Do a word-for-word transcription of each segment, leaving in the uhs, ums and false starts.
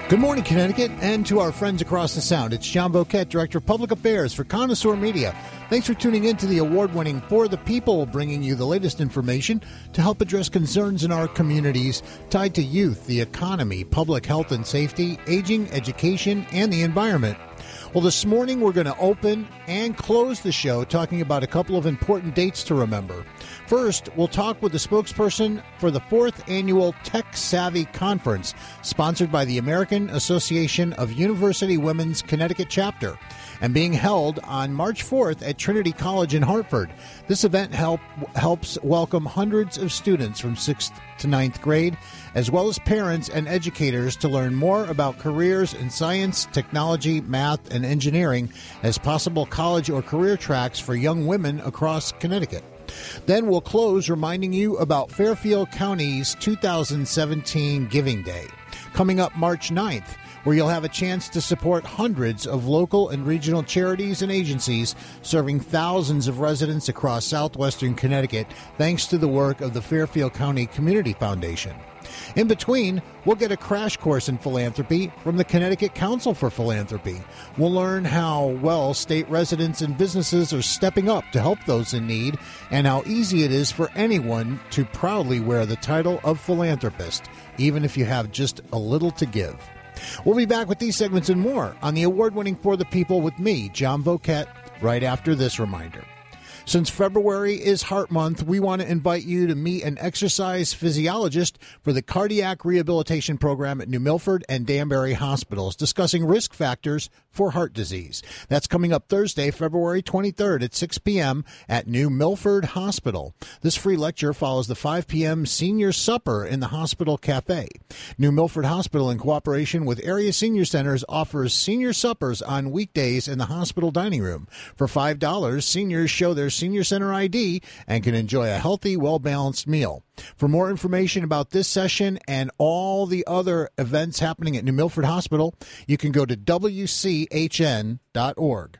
Good morning, Connecticut, and to our friends across the Sound. It's John Boquette, Director of Public Affairs for Connoisseur Media. Thanks for tuning in to the award-winning For the People, bringing you the latest information to help address concerns in our communities tied to youth, the economy, public health and safety, aging, education, and the environment. Well, this morning we're going to open and close the show talking about a couple of important dates to remember. First, we'll talk with the spokesperson for the fourth annual Tech Savvy Conference, sponsored by the American Association of University Women's Connecticut Chapter, and being held on March fourth at Trinity College in Hartford. This event help, helps welcome hundreds of students from sixth to ninth grade, as well as parents and educators to learn more about careers in science, technology, math, and engineering as possible college or career tracks for young women across Connecticut. Then we'll close reminding you about Fairfield County's two thousand seventeen Giving Day, coming up March ninth, where you'll have a chance to support hundreds of local and regional charities and agencies serving thousands of residents across southwestern Connecticut, thanks to the work of the Fairfield County Community Foundation. In between, we'll get a crash course in philanthropy from the Connecticut Council for Philanthropy. We'll learn how well state residents and businesses are stepping up to help those in need, and how easy it is for anyone to proudly wear the title of philanthropist, even if you have just a little to give. We'll be back with these segments and more on the award-winning For the People with me, John Boquette, right after this reminder. Since February is Heart Month, we want to invite you to meet an exercise physiologist for the Cardiac Rehabilitation Program at New Milford and Danbury Hospitals, discussing risk factors for heart disease. That's coming up Thursday, February twenty-third at six p.m. at New Milford Hospital. This free lecture follows the five p.m. senior supper in the hospital cafe. New Milford Hospital, in cooperation with area senior centers, offers senior suppers on weekdays in the hospital dining room. For five dollars, seniors show their Senior Center I D and can enjoy a healthy, well-balanced meal. For more information about this session and all the other events happening at New Milford Hospital, you can go to w c h n dot org.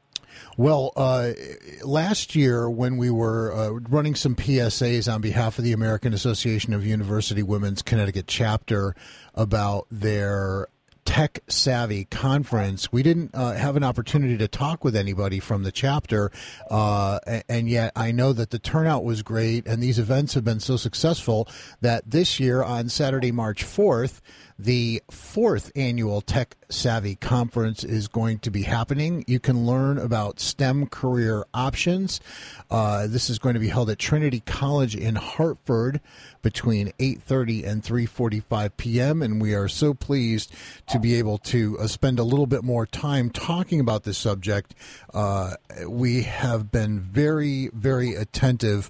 Well, uh, last year when we were uh, running some P S As on behalf of the American Association of University Women's Connecticut Chapter about their Tech Savvy Conference, we didn't uh, have an opportunity to talk with anybody from the chapter, uh, and yet I know that the turnout was great, and these events have been so successful that this year on Saturday, March fourth, the fourth annual Tech Savvy Conference is going to be happening. You can learn about STEM career options. Uh, this is going to be held at Trinity College in Hartford between eight thirty and three forty-five p.m., and we are so pleased to be able to uh, spend a little bit more time talking about this subject. Uh, we have been very, very attentive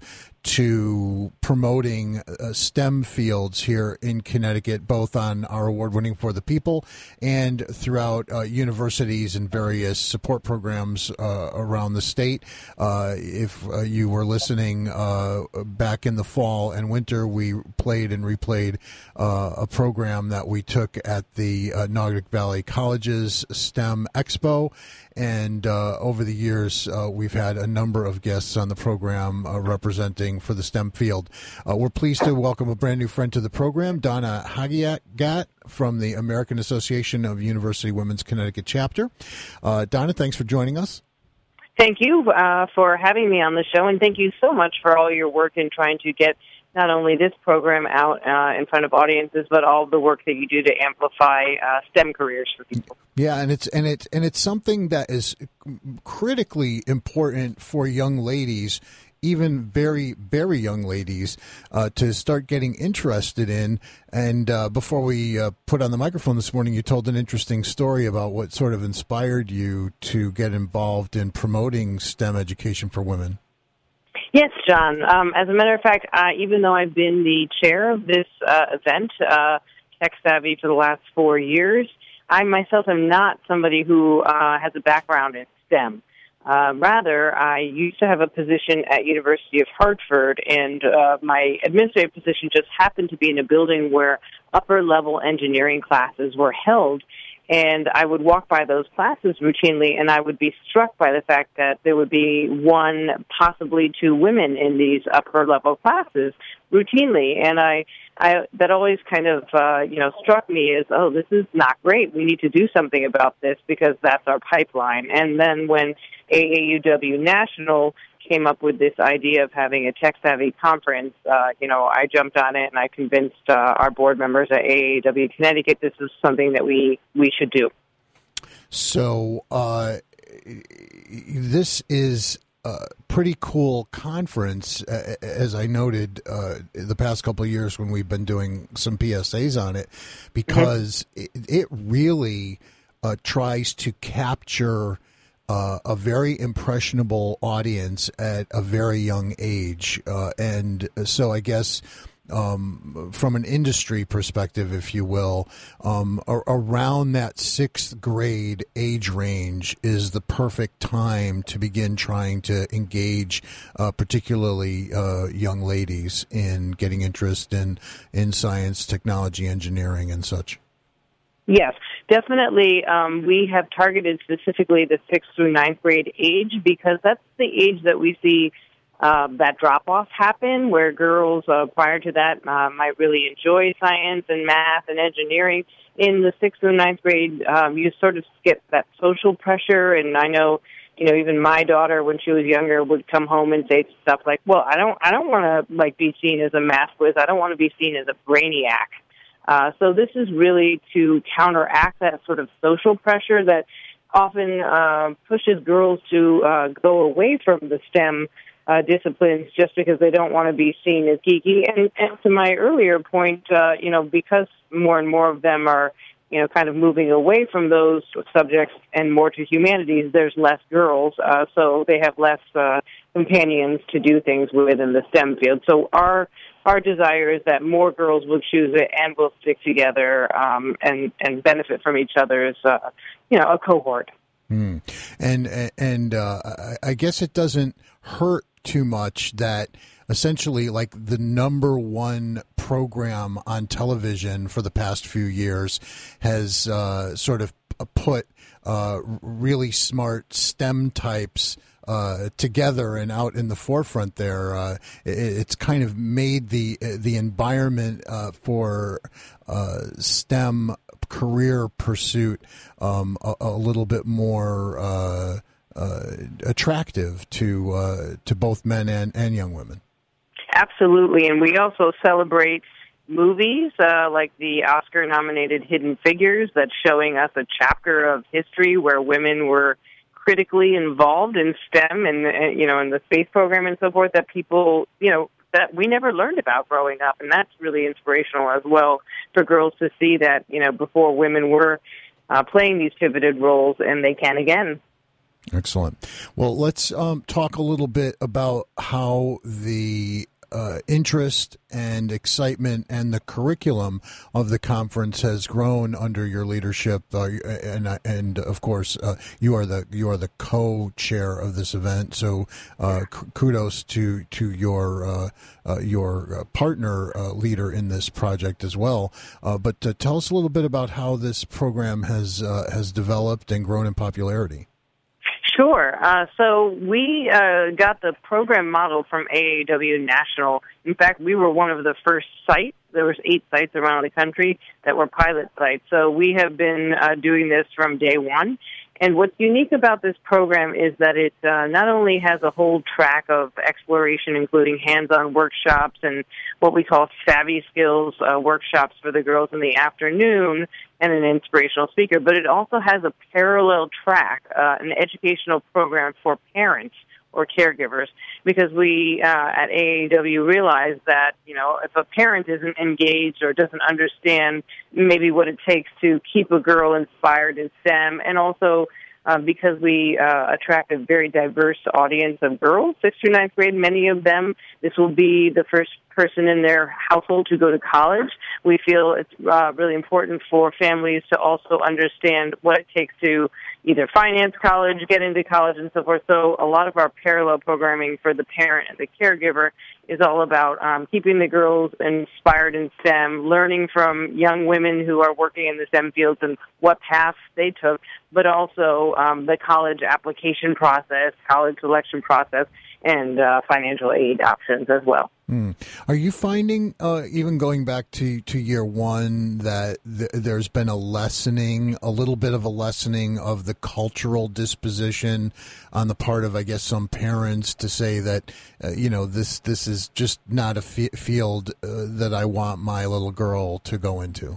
to promoting uh, STEM fields here in Connecticut, both on our award-winning For the People and throughout uh, universities and various support programs uh, around the state. Uh, if uh, you were listening uh, back in the fall and winter, we played and replayed uh, a program that we took at the uh, Naugatuck Valley College's STEM Expo. And uh, over the years, uh, we've had a number of guests on the program uh, representing for the STEM field. Uh, we're pleased to welcome a brand new friend to the program, Donna Hagiat from the American Association of University Women's Connecticut Chapter. Uh, Donna, thanks for joining us. Thank you uh, for having me on the show, and thank you so much for all your work in trying to get not only this program out uh, in front of audiences, but all the work that you do to amplify uh, STEM careers for people. Yeah, and it's and it and it's something that is critically important for young ladies, even very, very young ladies, uh, to start getting interested in. And uh, before we uh, put on the microphone this morning, you told an interesting story about what sort of inspired you to get involved in promoting STEM education for women. Yes, John. Um, as a matter of fact, uh, even though I've been the chair of this uh, event, uh, Tech Savvy, for the last four years, I myself am not somebody who uh, has a background in STEM. Uh, rather, I used to have a position at University of Hartford, and uh, my administrative position just happened to be in a building where upper-level engineering classes were held. And I would walk by those classes routinely, and I would be struck by the fact that there would be one, possibly two women in these upper-level classes routinely. And I, I that always kind of, uh, you know, struck me as, oh, this is not great. We need to do something about this because that's our pipeline. And then when A A U W National came up with this idea of having a tech-savvy conference, uh, you know, I jumped on it and I convinced uh, our board members at A A W Connecticut this is something that we, we should do. So uh, this is a pretty cool conference, uh, as I noted uh, the past couple of years when we've been doing some P S As on it, because mm-hmm. it, it really uh, tries to capture Uh, a very impressionable audience at a very young age. Uh, and so I guess um, from an industry perspective, if you will, um, a- around that sixth grade age range is the perfect time to begin trying to engage uh, particularly uh, young ladies in getting interest in, in science, technology, engineering, and such. Yes, definitely. Um, we have targeted specifically the sixth through ninth grade age because that's the age that we see uh, that drop-off happen, where girls uh, prior to that uh, might really enjoy science and math and engineering. In the sixth through ninth grade, um, you sort of skip that social pressure, and I know, you know, even my daughter, when she was younger, would come home and say stuff like, "Well, I don't, I don't want to like be seen as a math whiz. I don't want to be seen as a brainiac." Uh, so this is really to counteract that sort of social pressure that often uh, pushes girls to uh, go away from the STEM uh, disciplines just because they don't want to be seen as geeky. And, and to my earlier point, uh, you know, because more and more of them are, you know, kind of moving away from those subjects and more to humanities, there's less girls, uh, so they have less uh, companions to do things with in the STEM field. So our Our desire is that more girls will choose it and will stick together um, and and benefit from each other's, uh, you know, a cohort. Mm. And and uh, I guess it doesn't hurt too much that essentially, like, the number one program on television for the past few years has uh, sort of put uh, really smart STEM types Uh, together and out in the forefront there. Uh, it, it's kind of made the the environment uh, for uh, STEM career pursuit um, a, a little bit more uh, uh, attractive to uh, to both men and, and young women. Absolutely, and we also celebrate movies uh, like the Oscar-nominated Hidden Figures that's showing us a chapter of history where women were critically involved in STEM and, and, you know, in the space program and so forth that people, you know, that we never learned about growing up. And that's really inspirational as well for girls to see that, you know, before women were uh, playing these pivoted roles and they can again. Excellent. Well, let's um, talk a little bit about how the Uh, interest and excitement and the curriculum of the conference has grown under your leadership, uh, and and of course uh, you are the you are the co-chair of this event. So uh, kudos to to your uh, uh, your partner uh, leader in this project as well. Uh, but uh, tell us a little bit about how this program has uh, has developed and grown in popularity. Sure. Uh, so we uh, got the program model from A A W National. In fact, we were one of the first sites. There was eight sites around the country that were pilot sites. So we have been uh, doing this from day one. And what's unique about this program is that it uh, not only has a whole track of exploration, including hands-on workshops and what we call savvy skills uh, workshops for the girls in the afternoon and an inspirational speaker, but it also has a parallel track, uh, an educational program for parents or caregivers, because we uh, at A A W realize that, you know, if a parent isn't engaged or doesn't understand maybe what it takes to keep a girl inspired in STEM, and also uh, because we uh, attract a very diverse audience of girls, sixth through ninth grade, many of them, this will be the first person in their household to go to college. We feel it's uh, really important for families to also understand what it takes to either finance college, get into college, and so forth. So a lot of our parallel programming for the parent and the caregiver is all about um, keeping the girls inspired in STEM, learning from young women who are working in the STEM fields and what paths they took, but also um, the college application process, college selection process, and uh, financial aid options as well. Mm. Are you finding, uh, even going back to, to year one, that th- there's been a lessening, a little bit of a lessening of the cultural disposition on the part of, I guess, some parents to say that, uh, you know, this this is just not a f- field uh, that I want my little girl to go into?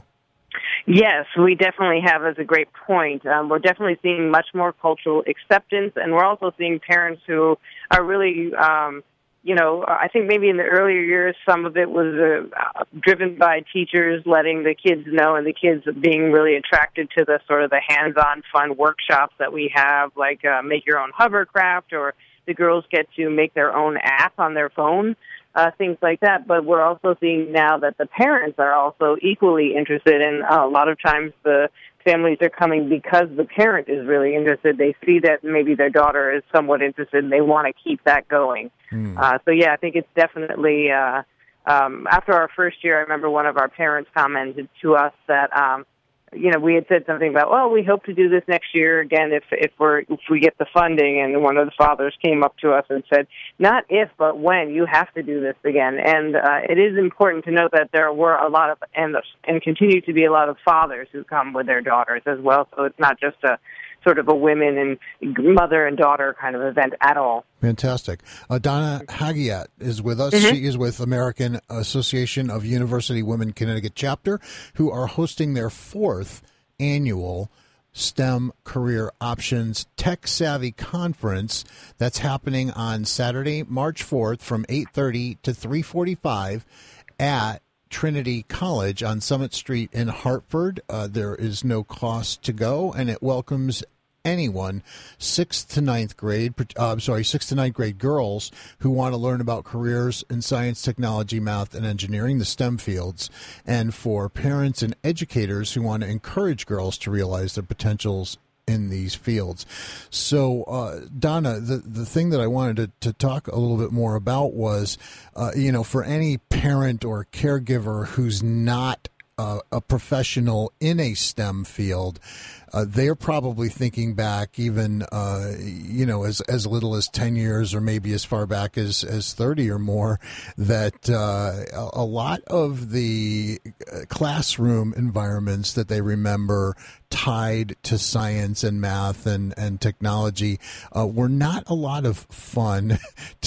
Yes, we definitely have. As a great point. Um, we're definitely seeing much more cultural acceptance, and we're also seeing parents who are really, um, you know, I think maybe in the earlier years, some of it was uh, driven by teachers letting the kids know, and the kids being really attracted to the sort of the hands-on fun workshops that we have, like uh, make your own hovercraft, or the girls get to make their own app on their phone. Uh, things like that, but we're also seeing now that the parents are also equally interested, and uh, a lot of times the families are coming because the parent is really interested. They see that maybe their daughter is somewhat interested, and they want to keep that going. Mm. Uh, so, yeah, I think it's definitely, uh, um, after our first year, I remember one of our parents commented to us that, um, you know, we had said something about, well, we hope to do this next year again if if we're if we get the funding. And one of the fathers came up to us and said, not if, but when, you have to do this again. And uh, it is important to note that there were a lot of, and and continue to be a lot of fathers who come with their daughters as well. So it's not just a sort of a women and mother and daughter kind of event at all. Fantastic. Uh, Donna Hagiat is with us. Mm-hmm. She is with American Association of University Women Connecticut chapter, who are hosting their fourth annual STEM Career Options Tech Savvy Conference. That's happening on Saturday, March fourth from eight thirty to three forty-five at Trinity College on Summit Street in Hartford. Uh, there is no cost to go, and it welcomes anyone, sixth to ninth grade, uh, I'm sorry, sixth to ninth grade girls who want to learn about careers in science, technology, math, and engineering, the STEM fields, and for parents and educators who want to encourage girls to realize their potentials in these fields. So, uh, Donna, the, the thing that I wanted to, to talk a little bit more about was, uh, you know, for any parent or caregiver who's not uh, a professional in a STEM field, uh, they're probably thinking back even, uh, you know, as as little as ten years or maybe as far back as, as thirty or more, that uh, a, a lot of the classroom environments that they remember tied to science and math and, and technology uh, were not a lot of fun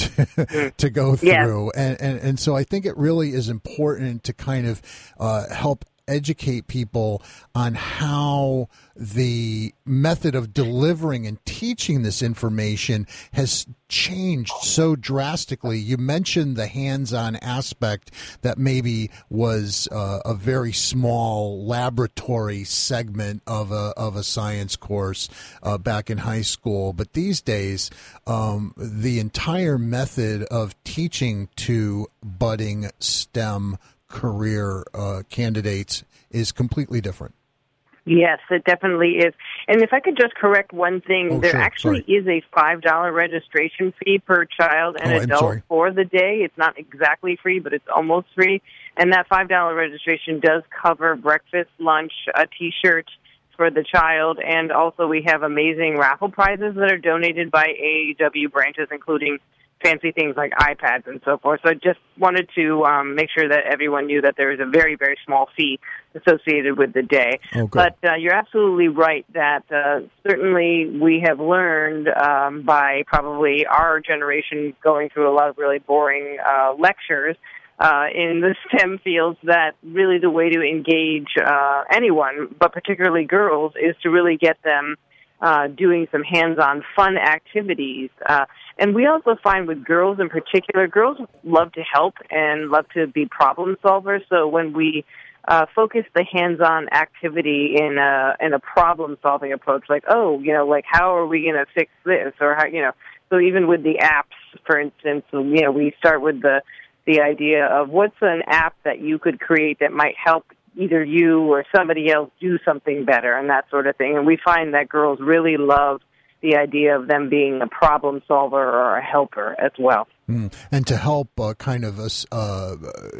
to, to go through. Yeah. And, and, and so I think it really is important to kind of uh, help educate people on how the method of delivering and teaching this information has changed so drastically. You mentioned the hands-on aspect that maybe was uh, a very small laboratory segment of a of a science course uh, back in high school, but these days um, the entire method of teaching to budding STEM career uh, candidates is completely different. Yes, it definitely is. And if I could just correct one thing, oh, there sure. actually sorry. is a five dollars registration fee per child and oh, adult for the day. It's not exactly free, but it's almost free. And that five dollars registration does cover breakfast, lunch, a T-shirt for the child, and also we have amazing raffle prizes that are donated by A A W branches, including fancy things like iPads and so forth. So I just wanted to um, make sure that everyone knew that there is a very, very small fee associated with the day. Oh, but uh, you're absolutely right that uh, certainly we have learned um, by probably our generation going through a lot of really boring uh, lectures uh, in the STEM fields that really the way to engage uh, anyone, but particularly girls, is to really get them Uh, doing some hands-on fun activities. Uh, and we also find with girls in particular, girls love to help and love to be problem solvers. So when we uh, focus the hands-on activity in a, in a problem-solving approach, like, oh, you know, like how are we going to fix this? Or how, you know, so even with the apps, for instance, you know, we start with the the idea of what's an app that you could create that might help either you or somebody else do something better and that sort of thing. And we find that girls really love the idea of them being a problem solver or a helper as well. Mm. And to help uh, kind of us uh,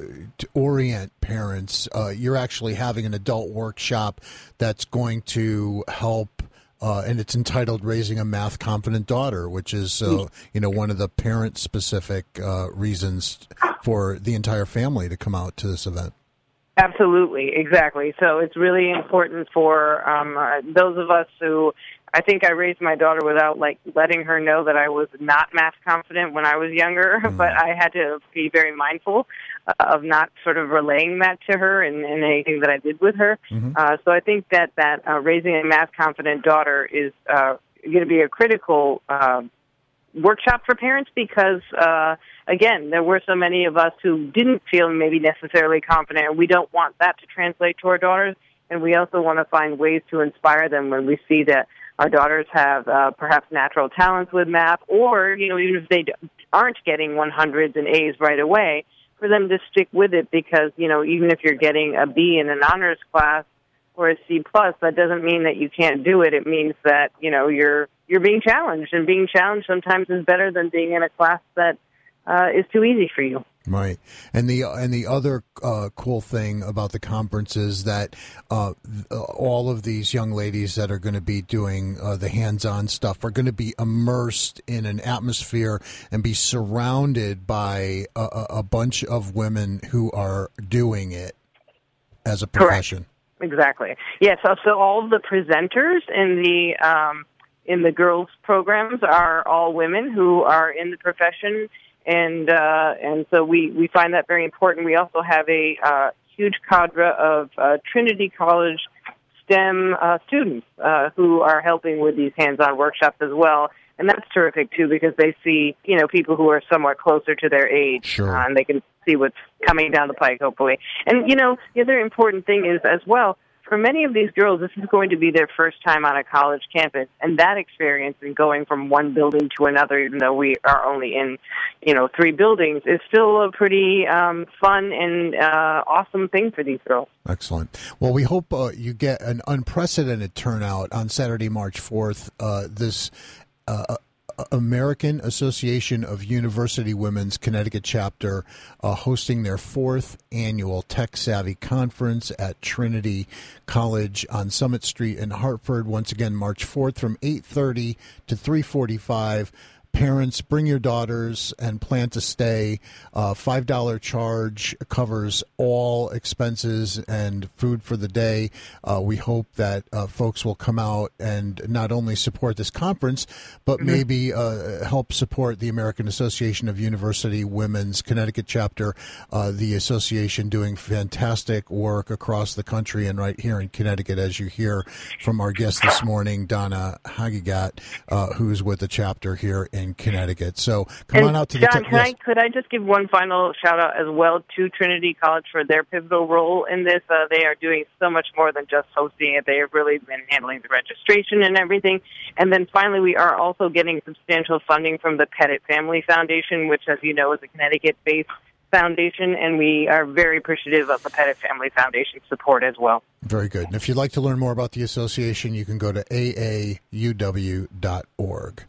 to orient parents, uh, you're actually having an adult workshop that's going to help, uh, and it's entitled Raising a Math Confident Daughter, which is uh, you know one of the parent-specific uh, reasons for the entire family to come out to this event. Absolutely, exactly. So it's really important for um, uh, those of us who, I think I raised my daughter without like letting her know that I was not math confident when I was younger, mm. but I had to be very mindful uh, of not sort of relaying that to her in, in anything that I did with her. Mm-hmm. Uh, so I think that, that uh, raising a math confident daughter is uh, going to be a critical uh, workshop for parents because, uh, again, there were so many of us who didn't feel maybe necessarily confident, and we don't want that to translate to our daughters, and we also want to find ways to inspire them when we see that our daughters have uh, perhaps natural talents with math, or, you know, even if they aren't getting one hundreds and A's right away, for them to stick with it because, you know, even if you're getting a B in an honors class or a C plus, that doesn't mean that you can't do it. It means that, you know, you're you're being challenged, and being challenged sometimes is better than being in a class that uh, is too easy for you. Right, and the and the other uh, cool thing about the conference is that uh, all of these young ladies that are going to be doing uh, the hands-on stuff are going to be immersed in an atmosphere and be surrounded by a, a bunch of women who are doing it as a profession. Correct. Exactly. Yes. Yeah, so, so all of the presenters in the um, in the girls' programs are all women who are in the profession. And uh, and so we, we find that very important. We also have a uh, huge cadre of uh, Trinity College STEM uh, students uh, who are helping with these hands-on workshops as well. And that's terrific, too, because they see, you know, people who are somewhat closer to their age. Sure. Uh, and they can see what's coming down the pike, hopefully. And, you know, the other important thing is, as well, for many of these girls, this is going to be their first time on a college campus, and that experience in going from one building to another, even though we are only in, you know, three buildings, is still a pretty um, fun and uh, awesome thing for these girls. Excellent. Well, we hope uh, you get an unprecedented turnout on Saturday, March fourth. Uh, this uh, American Association of University Women's Connecticut chapter uh, hosting their fourth annual Tech Savvy Conference at Trinity College on Summit Street in Hartford. Once again, March fourth from eight thirty to three forty-five. Parents, bring your daughters and plan to stay. Uh, five dollars charge covers all expenses and food for the day. Uh, we hope that uh, folks will come out and not only support this conference, but mm-hmm. maybe uh, help support the American Association of University Women's Connecticut chapter, uh, the association doing fantastic work across the country and right here in Connecticut, as you hear from our guest this morning, Donna Hagigat, uh, who's with the chapter here in Connecticut. So come and on out to John, the... Te- can yes. I, could I just give one final shout-out as well to Trinity College for their pivotal role in this? Uh, they are doing so much more than just hosting it. They have really been handling the registration and everything. And then finally, we are also getting substantial funding from the Pettit Family Foundation, which, as you know, is a Connecticut-based foundation, and we are very appreciative of the Pettit Family Foundation support as well. Very good. And if you'd like to learn more about the association, you can go to A A U W dot org.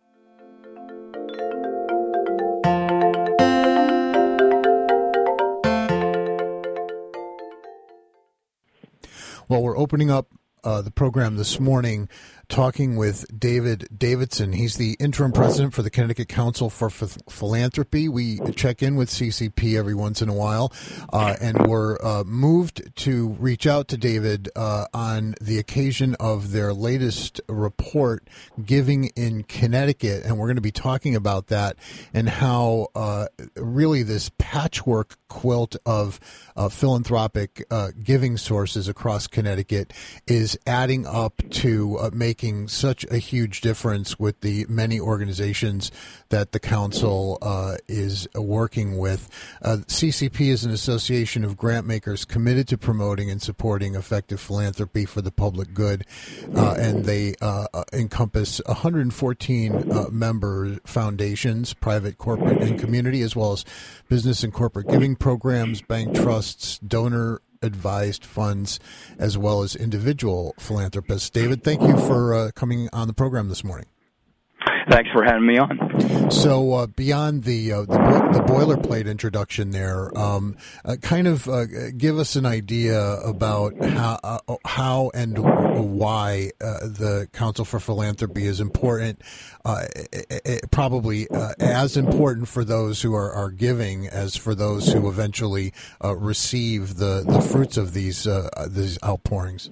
Well, we're opening up uh, the program this morning talking with David Davidson. He's the interim president for the Connecticut Council for Ph- Philanthropy. We check in with C C P every once in a while, uh, and we're uh, moved to reach out to David uh, on the occasion of their latest report, Giving in Connecticut, and we're going to be talking about that and how uh, really this patchwork quilt of uh, philanthropic uh, giving sources across Connecticut is adding up to uh, making such a huge difference with the many organizations that the council uh, is working with. Uh, C C P is an association of grant makers committed to promoting and supporting effective philanthropy for the public good, uh, and they uh, encompass one hundred fourteen uh, member foundations, private, corporate, and community, as well as business and corporate giving programs, bank trusts, donor advised funds, as well as individual philanthropists. David, thank you for uh, coming on the program this morning. Thanks for having me on. So uh, beyond the, uh, the bo- the boilerplate introduction there, um, uh, kind of uh, give us an idea about how, uh, how and why uh, the Council for Philanthropy is important, uh, it, it, probably uh, as important for those who are, are giving as for those who eventually uh, receive the, the fruits of these uh, these outpourings.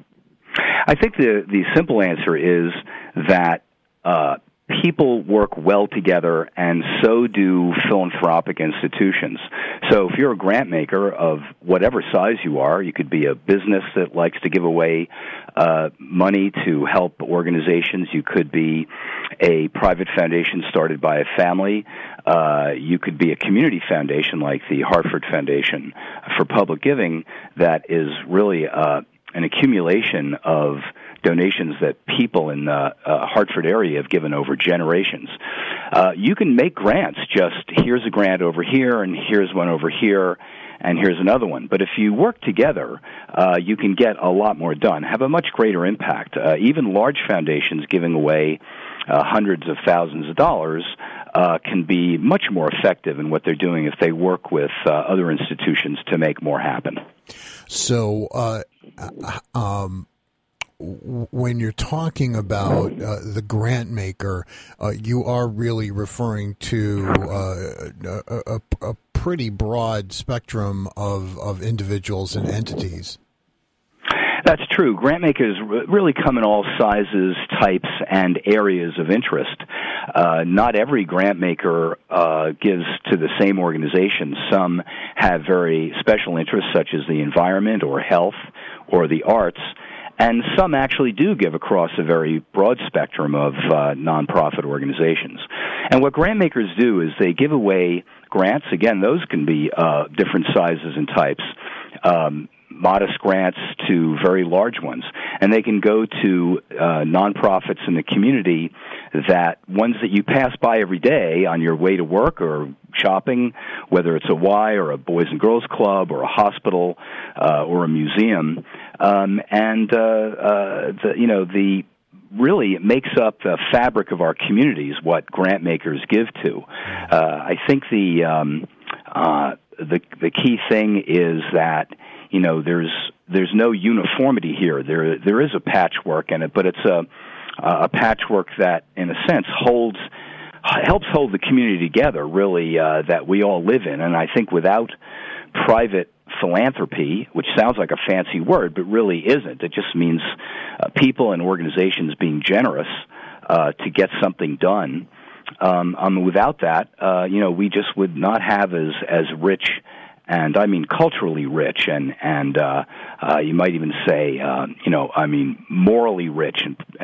I think the, the simple answer is that uh, people work well together, and so do philanthropic institutions. So if you're a grant maker of whatever size you are, you could be a business that likes to give away uh, money to help organizations. You could be a private foundation started by a family. Uh, you could be a community foundation like the Hartford Foundation for Public Giving that is really uh, an accumulation of donations that people in the uh, Hartford area have given over generations. Uh, you can make grants, just here's a grant over here, and here's one over here, and here's another one. But if you work together, uh, you can get a lot more done, have a much greater impact. Uh, even large foundations giving away uh, hundreds of thousands of dollars uh, can be much more effective in what they're doing if they work with uh, other institutions to make more happen. So, uh, um, when you're talking about uh, the grant maker, uh, you are really referring to uh, a, a, a pretty broad spectrum of, of individuals and entities. That's true. Grant makers really come in all sizes, types, and areas of interest. Uh, not every grant maker uh, gives to the same organization. Some have very special interests, such as the environment or health or the arts. And some actually do give across a very broad spectrum of uh, nonprofit organizations. And what grant makers do is they give away grants. Again, those can be uh, different sizes and types, um, modest grants to very large ones. And they can go to uh, nonprofits in the community, that ones that you pass by every day on your way to work or shopping, whether it's a Y or a Boys and Girls Club or a hospital uh, or a museum. Um, and, uh, uh, the, you know, the really it makes up the fabric of our communities, what grant makers give to. Uh, I think the, um, uh, the the key thing is that, you know, there's there's no uniformity here. There there is a patchwork in it, but it's a a patchwork that, in a sense, holds helps hold the community together, really, uh, that we all live in. And I think without private philanthropy, which sounds like a fancy word, but really isn't. It just means uh, people and organizations being generous uh, to get something done. Um, um, without that, uh, you know, we just would not have as as rich, and I mean culturally rich, and and uh, uh, you might even say, uh, you know, I mean morally rich, and uh,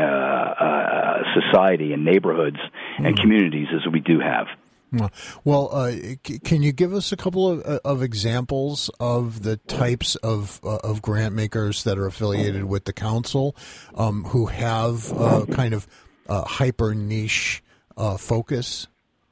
uh, society and neighborhoods mm-hmm. and communities as we do have. Well, uh, c- can you give us a couple of, of examples of the types of uh, of grant makers that are affiliated with the council, um, who have uh, kind of uh, hyper niche uh, focus?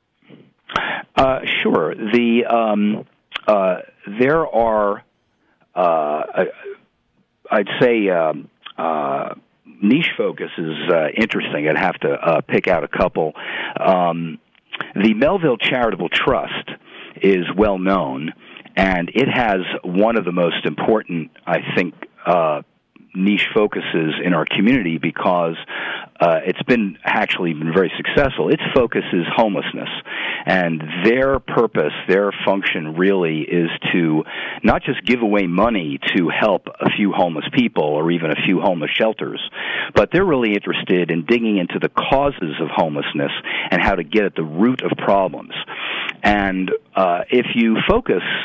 Uh, sure. The um, uh, there are, uh, I'd say, um, uh, niche focus is uh, interesting. I'd have to uh, pick out a couple. Um, The Melville Charitable Trust is well known, and it has one of the most important, I think, uh, niche focuses in our community because uh, it's been actually been very successful. Its focus is homelessness, and their purpose, their function really is to not just give away money to help a few homeless people or even a few homeless shelters, but they're really interested in digging into the causes of homelessness and how to get at the root of problems. And uh, if you focus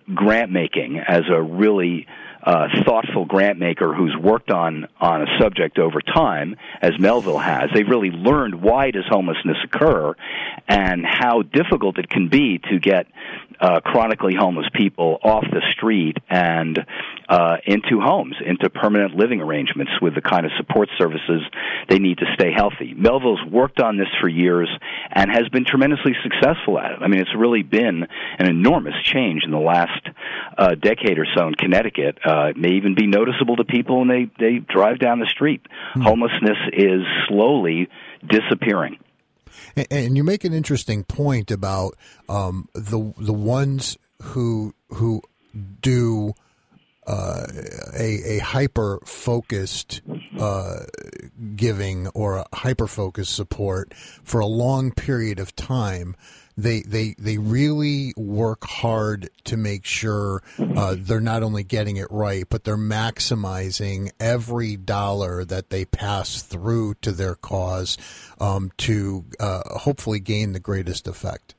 grant making as a really uh, thoughtful grant maker who's worked on, on a subject over time, as Melville has. They've really learned why does homelessness occur and how difficult it can be to get uh, chronically homeless people off the street and uh, into homes, into permanent living arrangements with the kind of support services they need to stay healthy. Melville's worked on this for years and has been tremendously successful at it. I mean, it's really been an enormous change in the last uh, decade or so in Connecticut. Uh, it may even be noticeable to people when they, they drive down the street. Mm-hmm. Homelessness is slowly disappearing. And, and you make an interesting point about um, the the ones who who do uh, a, a hyper focused uh, giving or a hyper focused support for a long period of time. They, they they really work hard to make sure uh, they're not only getting it right, but they're maximizing every dollar that they pass through to their cause um, to uh, hopefully gain the greatest effect.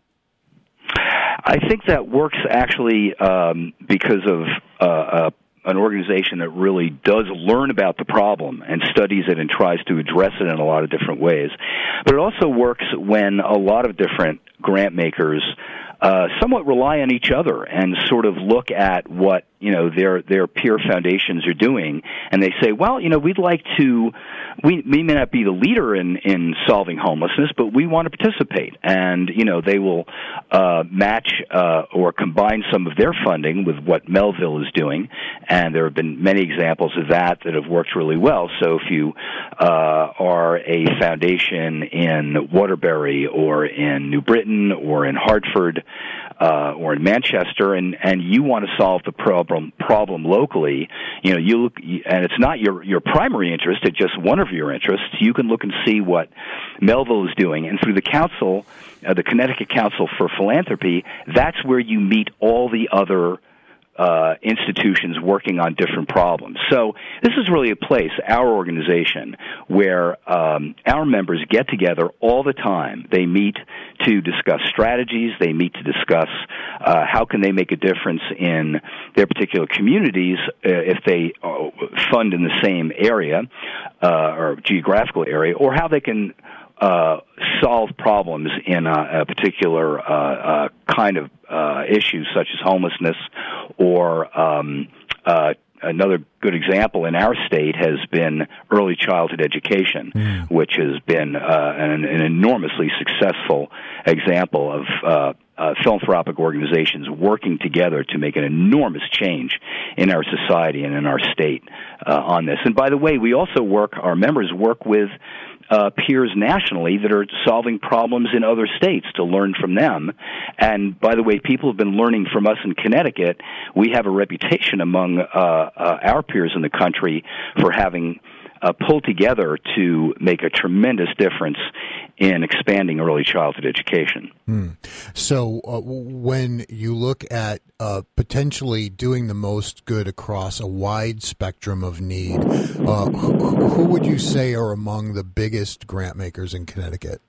I think that works actually um, because of uh, uh, an organization that really does learn about the problem and studies it and tries to address it in a lot of different ways. But it also works when a lot of different grant makers uh, somewhat rely on each other and sort of look at what, you know, their their peer foundations are doing, and they say, well, you know, we'd like to, we, we may not be the leader in, in solving homelessness, but we want to participate. And, you know, they will uh, match uh, or combine some of their funding with what Melville is doing, and there have been many examples of that that have worked really well. So if you uh, are a foundation in Waterbury or in New Britain or in Hartford, Uh, or in Manchester, and, and you want to solve the problem problem locally, you know, you look, and it's not your, your primary interest, it's just one of your interests, you can look and see what Melville is doing. And through the council, uh, the Connecticut Council for Philanthropy, that's where you meet all the other Uh, institutions working on different problems. So this is really a place, our organization, where um, our members get together all the time. They meet to discuss strategies. They meet to discuss uh, how can they make a difference in their particular communities uh, if they uh, fund in the same area uh, or geographical area, or how they can Uh, solve problems in a, a particular uh, uh, kind of uh, issues, such as homelessness, or um, uh, another good example in our state has been early childhood education, mm. which has been uh, an, an enormously successful example of uh, uh, philanthropic organizations working together to make an enormous change in our society and in our state uh, on this. And by the way, we also work, our members work with Uh, peers nationally that are solving problems in other states to learn from them. And by the way, people have been learning from us in Connecticut. We have a reputation among uh, uh, our peers in the country for having uh, pulled together to make a tremendous difference in expanding early childhood education. Hmm. So uh, when you look at uh, potentially doing the most good across a wide spectrum of need, uh, who, who would you say are among the biggest grant makers in Connecticut?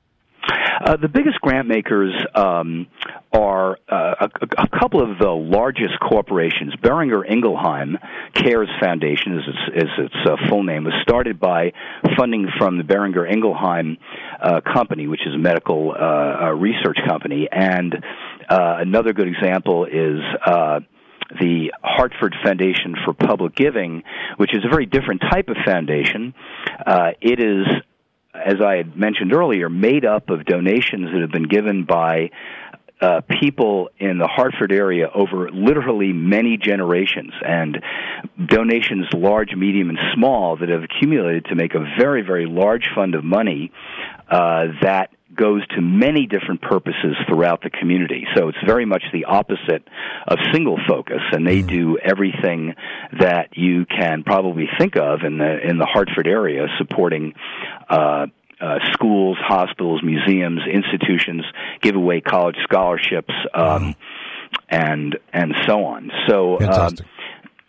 Uh, the biggest grant makers um, are uh, a, a couple of the largest corporations. Boehringer Ingelheim Cares Foundation, is its, is its uh, full name, was started by funding from the Boehringer Ingelheim uh, company, which is a medical uh, uh, research company. And uh, another good example is uh, the Hartford Foundation for Public Giving, which is a very different type of foundation. Uh, it is, as I had mentioned earlier, made up of donations that have been given by uh, people in the Hartford area over literally many generations, and donations large, medium, and small that have accumulated to make a very, very large fund of money uh, that goes to many different purposes throughout the community. So it's very much the opposite of single focus, and they do everything that you can probably think of in the in the Hartford area, supporting uh, uh, schools, hospitals, museums, institutions, give away college scholarships, um, and and so on. So. Fantastic. Um,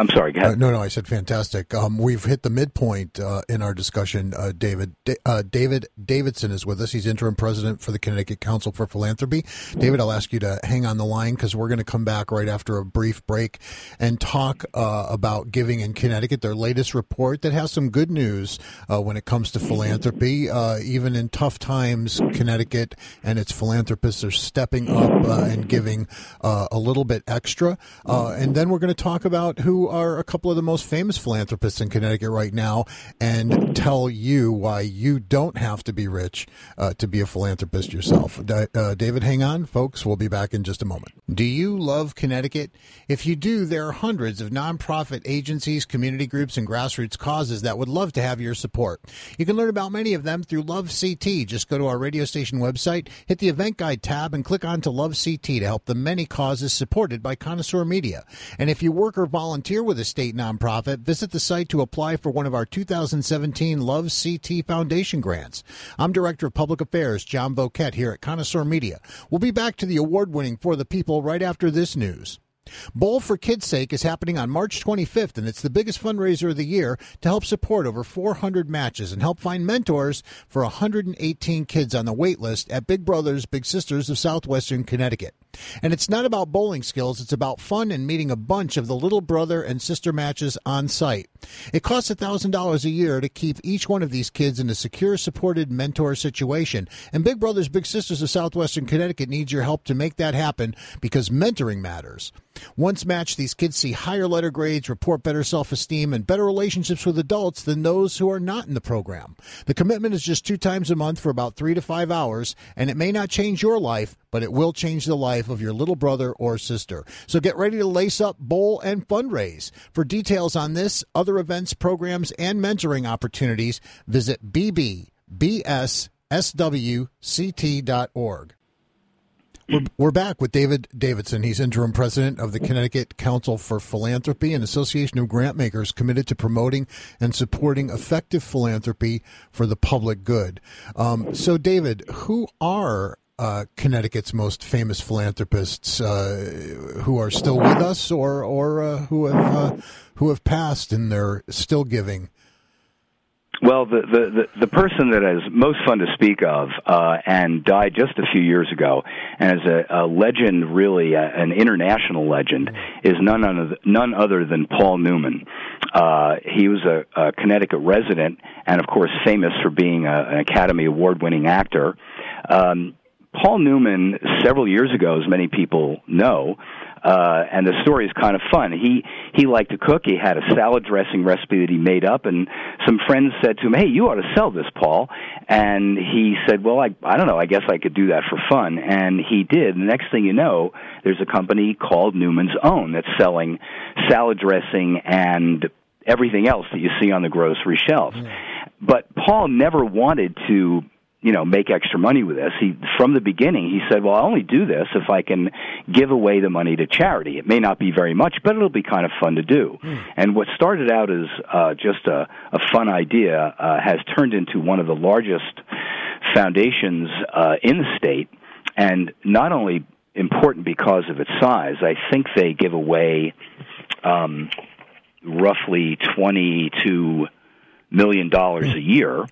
I'm sorry, go ahead. Uh, no, no, I said fantastic. Um, we've hit the midpoint uh, in our discussion. Uh, David da- uh, David Davidson is with us. He's interim president for the Connecticut Council for Philanthropy. David, I'll ask you to hang on the line because we're going to come back right after a brief break and talk uh, about giving in Connecticut, their latest report that has some good news uh, when it comes to philanthropy. Uh, even in tough times, Connecticut and its philanthropists are stepping up uh, and giving uh, a little bit extra. Uh, and then we're going to talk about who are a couple of the most famous philanthropists in Connecticut right now and tell you why you don't have to be rich uh, to be a philanthropist yourself. Da- uh, David, hang on, folks. We'll be back in just a moment. Do you love Connecticut? If you do, there are hundreds of nonprofit agencies, community groups, and grassroots causes that would love to have your support. You can learn about many of them through Love C T. Just go to our radio station website, hit the event guide tab, and click on to Love C T to help the many causes supported by Connoisseur Media. And if you work or volunteer with a state nonprofit, visit the site to apply for one of our two thousand seventeen Love C T Foundation grants. I'm Director of Public Affairs, John Boquette, here at Connoisseur Media. We'll be back to the award-winning For the People right after this news. Bowl for Kids' Sake is happening on March twenty-fifth, and it's the biggest fundraiser of the year to help support over four hundred matches and help find mentors for one hundred eighteen kids on the wait list at Big Brothers Big Sisters of Southwestern Connecticut. And it's not about bowling skills, it's about fun and meeting a bunch of the little brother and sister matches on site. It costs one thousand dollars a year to keep each one of these kids in a secure, supported mentor situation. And Big Brothers Big Sisters of Southwestern Connecticut needs your help to make that happen because mentoring matters. Once matched, these kids see higher letter grades, report better self-esteem, and better relationships with adults than those who are not in the program. The commitment is just two times a month for about three to five hours, and it may not change your life, but it will change the life of your little brother or sister. So get ready to lace up, bowl, and fundraise. For details on this, other events, programs, and mentoring opportunities, visit b b b s s w c t dot org. We're, we're back with David Davidson. He's interim president of the Connecticut Council for Philanthropy, an association of grant makers committed to promoting and supporting effective philanthropy for the public good. Um, so, David, who are uh, Connecticut's most famous philanthropists uh, who are still with us, or or uh, who have uh, who have passed and they're still giving? Well, the, the, the, the person that is most fun to speak of uh, and died just a few years ago, and is a, a legend, really, a, an international legend, is none other, none other than Paul Newman. Uh, he was a, a Connecticut resident and, of course, famous for being a, an Academy Award-winning actor. Um, Paul Newman, several years ago, as many people know, Uh, and the story is kind of fun. He he liked to cook. He had a salad dressing recipe that he made up, and some friends said to him, "Hey, you ought to sell this, Paul." And he said, "Well, I I don't know. I guess I could do that for fun." And he did. And the next thing you know, there's a company called Newman's Own that's selling salad dressing and everything else that you see on the grocery shelves. Mm. But Paul never wanted to, you know, make extra money with this. He, from the beginning, he said, well, I'll only do this if I can give away the money to charity. It may not be very much, but it'll be kind of fun to do. Mm. And what started out as uh, just a, a fun idea uh, has turned into one of the largest foundations uh, in the state, and not only important because of its size. I think they give away um, roughly twenty-two million dollars a year,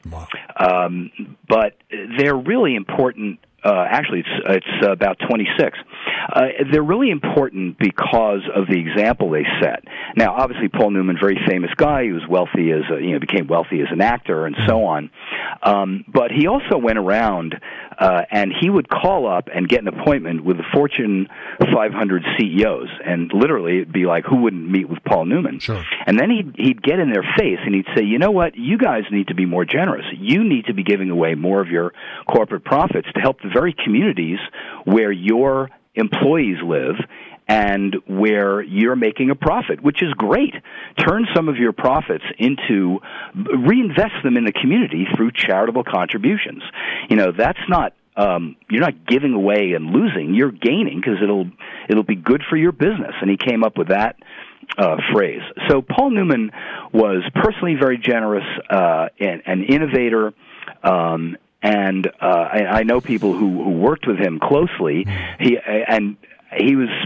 um, but they're really important. Uh, actually, it's it's about twenty-six. Uh, they're really important because of the example they set. Now, obviously, Paul Newman, very famous guy. He was wealthy as a, you know, became wealthy as an actor and so on. Um, but he also went around uh, and he would call up and get an appointment with the Fortune five hundred C E Os, and literally it'd be like, who wouldn't meet with Paul Newman? Sure. And then he'd he'd get in their face and he'd say, you know what? You guys need to be more generous. You need to be giving away more of your corporate profits to help the very communities where your employees live and where you're making a profit, which is great. Turn some of your profits into, reinvest them in the community through charitable contributions. You know, that's not, um, you're not giving away and losing, you're gaining because it'll, it'll be good for your business. And he came up with that uh, phrase. So Paul Newman was personally very generous, uh, and an innovator, um, and uh, I, I know people who, who worked with him closely. He and he was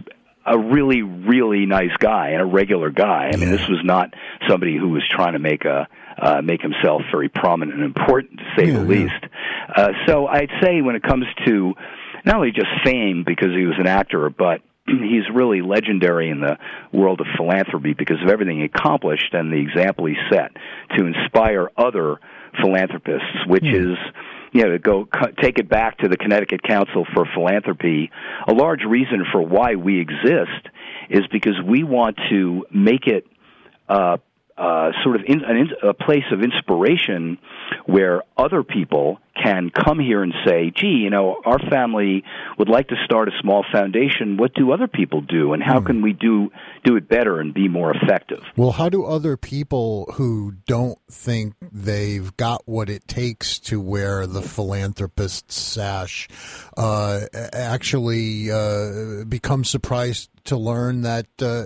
a really, really nice guy and a regular guy. I mean, this was not somebody who was trying to make a uh, make himself very prominent and important, to say yeah, the least. Yeah. Uh, so I'd say when it comes to not only just fame because he was an actor, but he's really legendary in the world of philanthropy because of everything he accomplished and the example he set to inspire other philanthropists, which mm. is, you know, to go take it back to the Connecticut Council for Philanthropy. A large reason for why we exist is because we want to make it uh, uh, sort of in, an, a place of inspiration where other people can come here and say, gee, you know, our family would like to start a small foundation. What do other people do, and how hmm. can we do do it better and be more effective? Well, how do other people who don't think they've got what it takes to wear the philanthropist's sash uh, actually uh, become surprised to learn that uh,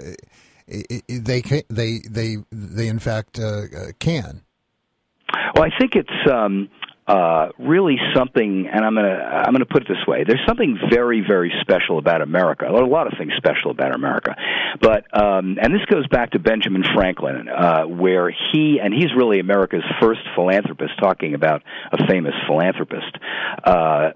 they can, they they they in fact uh, can? Well, I think it's um, uh, really something, and I'm gonna I'm gonna put it this way: there's something very, very special about America. There are a lot of things special about America, but um, and this goes back to Benjamin Franklin, uh, where he and he's really America's first philanthropist, talking about a famous philanthropist. Uh,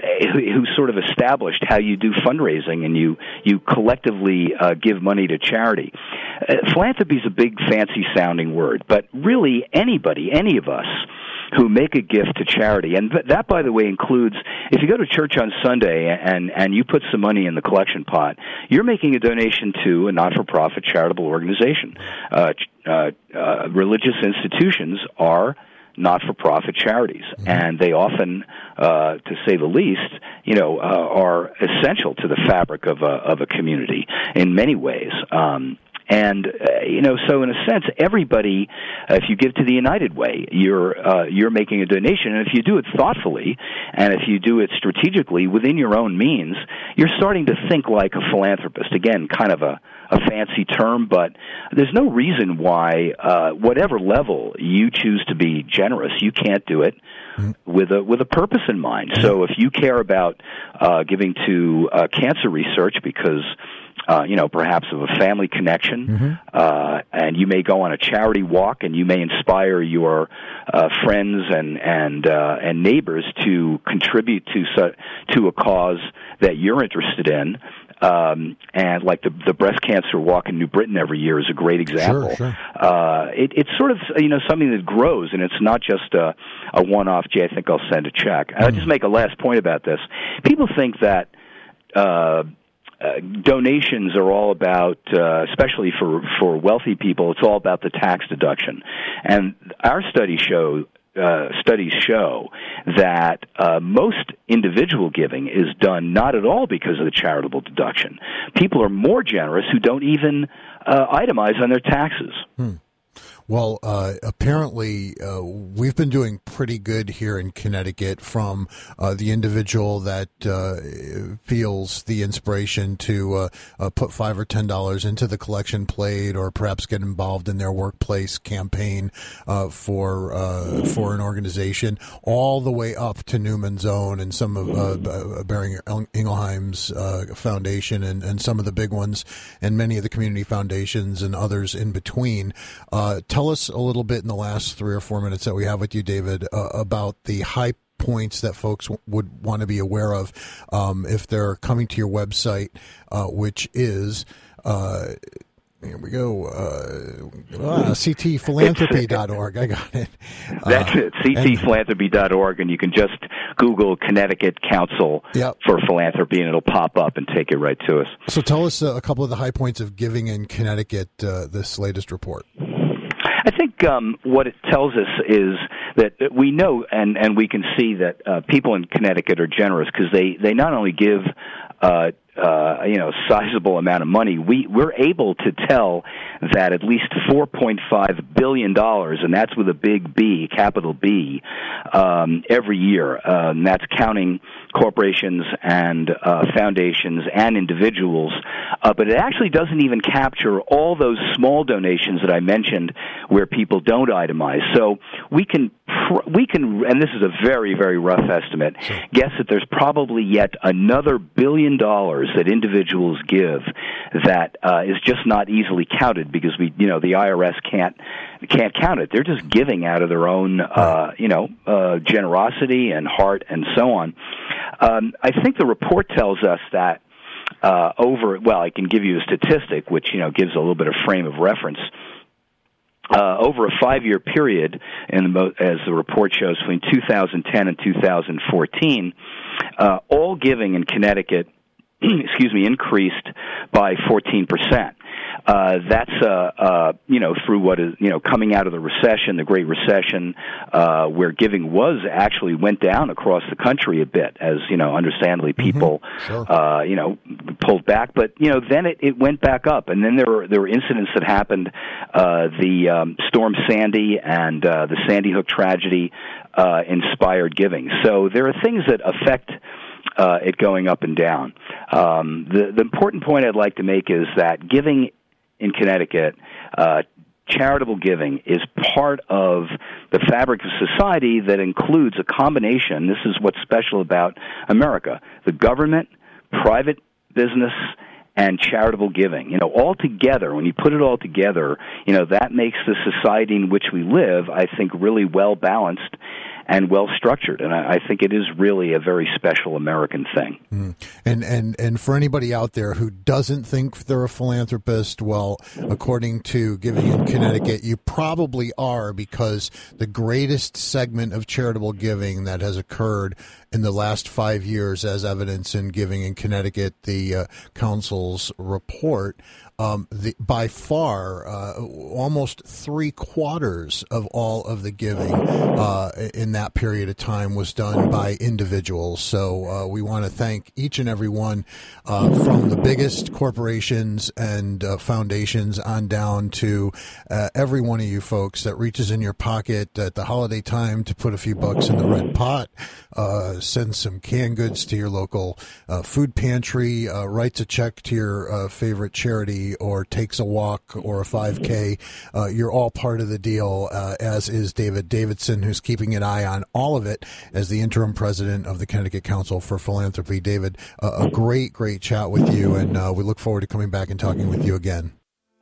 who sort of established how you do fundraising and you, you collectively uh, give money to charity. Uh, philanthropy is a big, fancy-sounding word, but really anybody, any of us, who make a gift to charity, and that, by the way, includes if you go to church on Sunday and, and you put some money in the collection pot, you're making a donation to a not-for-profit charitable organization. Uh, uh, uh, religious institutions are not-for-profit charities, mm-hmm. and they often, uh, to say the least, you know, uh, are essential to the fabric of a of a community in many ways. Um, and uh, you know, so in a sense, everybody, uh, if you give to the United Way, you're uh, you're making a donation, and if you do it thoughtfully, and if you do it strategically within your own means, you're starting to think like a philanthropist. Again, kind of a a fancy term, but there's no reason why, uh, whatever level you choose to be generous, you can't do it mm-hmm. with a with a purpose in mind. Mm-hmm. So if you care about uh, giving to uh, cancer research because Uh, you know, perhaps of a family connection, mm-hmm. uh, and you may go on a charity walk, and you may inspire your uh, friends and and uh, and neighbors to contribute to su- to a cause that you're interested in. Um, and like the the breast cancer walk in New Britain every year is a great example. Sure, sure. Uh, it, it's sort of, you know, something that grows, and it's not just a, a one-off. Gee, I think I'll send a check. And mm. I'll just make a last point about this. People think that. Uh, Uh, donations are all about, uh, especially for, for wealthy people, it's all about the tax deduction. And our studies show, uh, studies show that uh, most individual giving is done not at all because of the charitable deduction. People are more generous who don't even uh, itemize on their taxes. Hmm. Well, uh, apparently uh, we've been doing pretty good here in Connecticut from uh, the individual that uh, feels the inspiration to uh, uh, put five or ten dollars into the collection plate, or perhaps get involved in their workplace campaign uh, for uh, for an organization, all the way up to Newman's Own and some of uh, Bering Ingelheim's uh, foundation, and, and some of the big ones, and many of the community foundations and others in between. Uh, Tell us a little bit in the last three or four minutes that we have with you, David, uh, about the high points that folks w- would want to be aware of um, if they're coming to your website, uh, which is, uh, here we go, uh, ah, c t philanthropy dot org. I got it. That's uh, it, c t philanthropy dot org, and you can just Google Connecticut Council yep. for Philanthropy, and it'll pop up and take you right to us. So tell us uh, a couple of the high points of giving in Connecticut, uh, this latest report. I think um, what it tells us is that we know, and, and we can see that uh, people in Connecticut are generous because they, they not only give uh, uh, you know, a sizable amount of money. We, we're able to tell that at least four point five billion dollars, and that's with a big B, capital B, um, every year. Um, that's counting corporations and uh, foundations and individuals. Uh, but it actually doesn't even capture all those small donations that I mentioned where people don't itemize. So we can, pr- we can, and this is a very, very rough estimate, guess that there's probably yet another billion dollars that individuals give that uh, is just not easily counted because we, you know, the I R S can't can't count it. They're just giving out of their own, uh, you know, uh, generosity and heart and so on. Um, I think the report tells us that uh, over, well, I can give you a statistic which, you know, gives a little bit of frame of reference. Uh, over a five-year period, in the mo- as the report shows, between two thousand ten and two thousand fourteen, uh, all giving in Connecticut, excuse me, increased by fourteen percent. Uh, that's, uh, uh, you know, through what is, you know, coming out of the recession, the Great Recession, uh, where giving was actually went down across the country a bit as, you know, understandably people, mm-hmm. sure. uh, you know, pulled back. But, you know, then it, it went back up. And then there were, there were incidents that happened, uh, the um, Storm Sandy and uh, the Sandy Hook tragedy uh, inspired giving. So there are things that affect uh, it going up and down. Um, the, the important point I'd like to make is that giving in Connecticut, uh, charitable giving is part of the fabric of society that includes a combination. This is what's special about America: the government, private business, and charitable giving. You know, all together, when you put it all together, you know, that makes the society in which we live, I think, really well balanced and well structured, and I, I think it is really a very special American thing. Mm. And and and for anybody out there who doesn't think they're a philanthropist, well, according to Giving in Connecticut, you probably are, because the greatest segment of charitable giving that has occurred in the last five years, as evidence in Giving in Connecticut, the uh, council's report. Um, the, by far, uh, almost three quarters of all of the giving uh, in that period of time was done by individuals. So uh, we want to thank each and every one, uh, from the biggest corporations and uh, foundations on down to uh, every one of you folks that reaches in your pocket at the holiday time to put a few bucks in the red pot, uh, send some canned goods to your local uh, food pantry, uh, writes a check to your uh, favorite charity, or takes a walk or a five K. Uh, you're all part of the deal, uh, as is David Davidson, who's keeping an eye on all of it as the interim president of the Connecticut Council for Philanthropy. David, uh, a great, great chat with you, and uh, we look forward to coming back and talking with you again.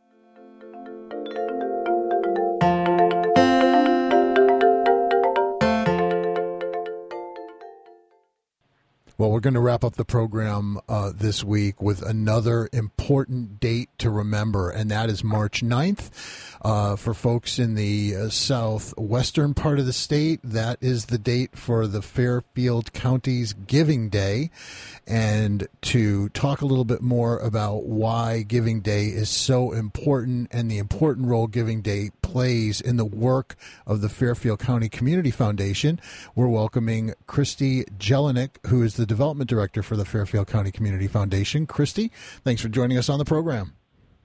Well, we're going to wrap up the program uh, this week with another important date to remember, and that is March ninth. Uh, for folks in the uh, southwestern part of the state, that is the date for the Fairfield County's Giving Day. And to talk a little bit more about why Giving Day is so important and the important role Giving Day plays in the work of the Fairfield County Community Foundation, we're welcoming Christy Jelinek, who is the Development Director for the Fairfield County Community Foundation. Christy, thanks for joining us on the program.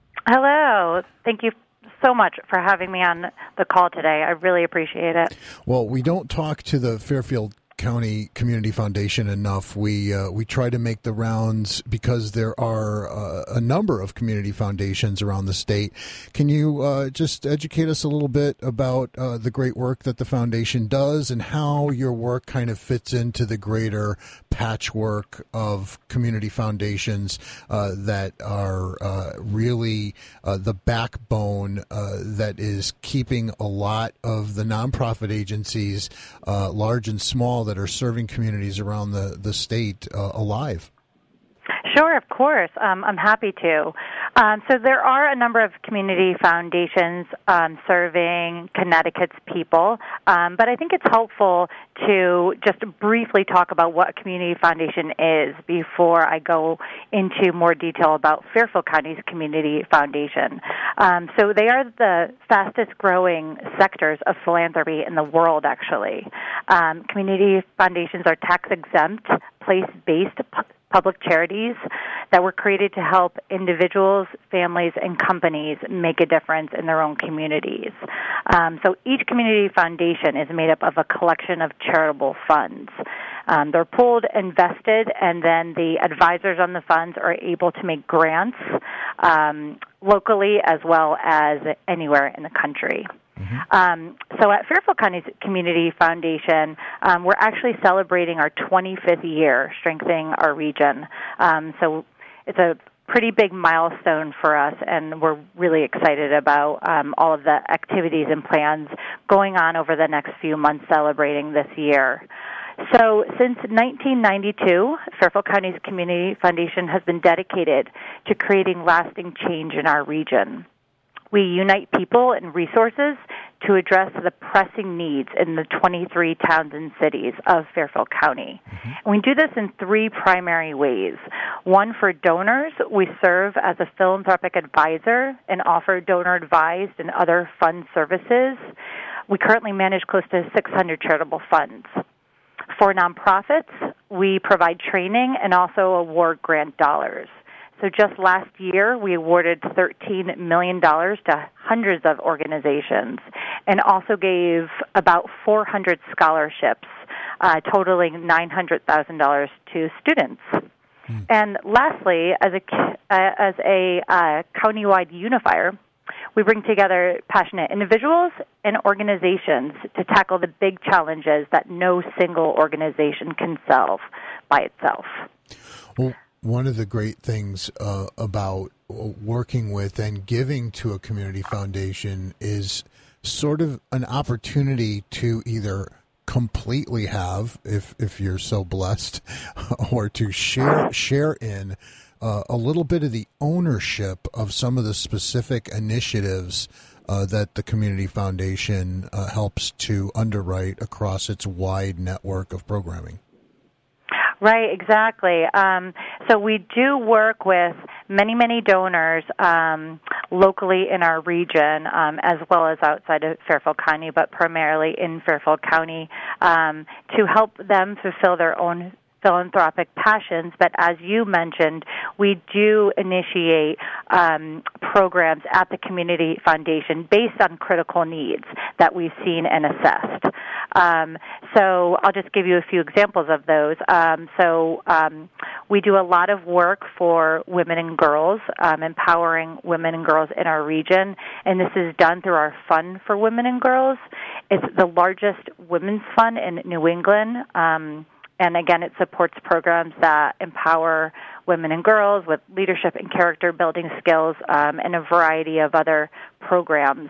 Hello. Thank you so much for having me on the call today. I really appreciate it. Well, we don't talk to the Fairfield County Community Foundation enough. We uh, we try to make the rounds because there are uh, a number of community foundations around the state. Can you uh, just educate us a little bit about uh, the great work that the foundation does and how your work kind of fits into the greater patchwork of community foundations uh, that are uh, really uh, the backbone uh, that is keeping a lot of the nonprofit agencies, uh, large and small, that are serving communities around the, the state uh, alive? Sure, of course. Um, I'm happy to. Um, so there are a number of community foundations um, serving Connecticut's people, um, but I think it's helpful to just briefly talk about what a community foundation is before I go into more detail about Fairfield County's Community Foundation. Um, so they are the fastest growing sectors of philanthropy in the world, actually. Um, community foundations are tax-exempt, place-based public charities that were created to help individuals, families, and companies make a difference in their own communities. Um, so each community foundation is made up of a collection of charitable funds. Um, they're pooled, invested, and then the advisors on the funds are able to make grants um, locally as well as anywhere in the country. Mm-hmm. Um, so at Fairfield County Community Foundation, um, we're actually celebrating our twenty-fifth year strengthening our region. Um, so it's a pretty big milestone for us, and we're really excited about um, all of the activities and plans going on over the next few months celebrating this year. So since nineteen ninety-two, Fairfield County's Community Foundation has been dedicated to creating lasting change in our region. We unite people and resources to address the pressing needs in the twenty-three towns and cities of Fairfield County. Mm-hmm. And we do this in three primary ways. One, for donors, we serve as a philanthropic advisor and offer donor-advised and other fund services. We currently manage close to six hundred charitable funds. For nonprofits, we provide training and also award grant dollars. So just last year, we awarded thirteen million dollars to hundreds of organizations and also gave about four hundred scholarships, uh, totaling nine hundred thousand dollars to students. Mm. And lastly, as a, uh, as a uh, countywide unifier, we bring together passionate individuals and organizations to tackle the big challenges that no single organization can solve by itself. Well, one of the great things uh, about working with and giving to a community foundation is sort of an opportunity to either completely have, if if you're so blessed, or to share share in uh, a little bit of the ownership of some of the specific initiatives uh, that the community foundation uh, helps to underwrite across its wide network of programming. Right, exactly. Um, so we do work with many, many donors um, locally in our region, um, as well as outside of Fairfield County, but primarily in Fairfield County, um, to help them fulfill their own philanthropic passions. But as you mentioned, we do initiate um, programs at the Community Foundation based on critical needs that we've seen and assessed. Um, so I'll just give you a few examples of those. Um, so um, we do a lot of work for women and girls, um, empowering women and girls in our region, and this is done through our Fund for Women and Girls. It's the largest women's fund in New England. Um, And again, it supports programs that empower women and girls with leadership and character building skills, um, and a variety of other programs.